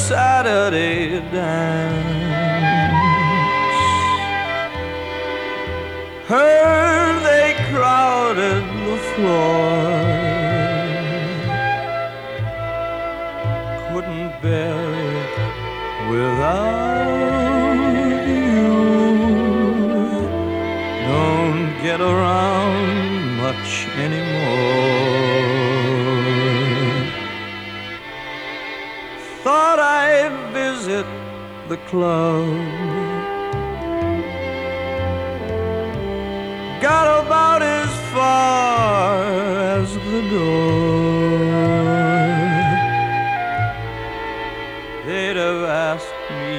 Saturday dance. Heard they crowded the floor, couldn't bear it without you. Don't get around much anymore. Thought I'd visit the club, got about as far as the door. They'd have asked me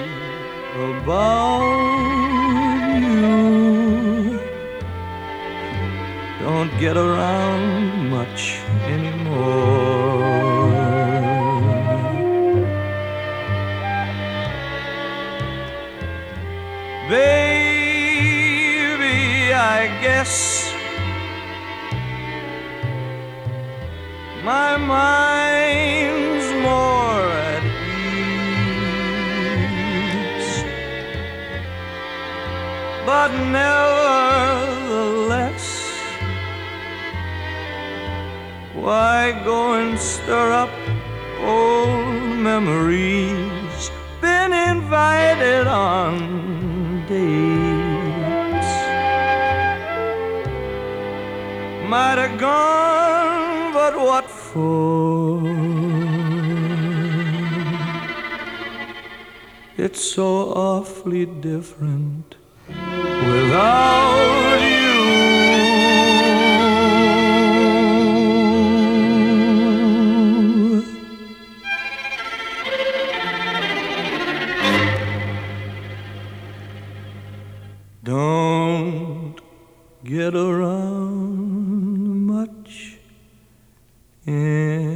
about you. Don't get around much anymore. Baby, I guess my mind's more at ease, but nevertheless, why go and stir up old memories? Been invited on dates, might have gone, but what for? It's so awfully different without you. Don't get around much anymore.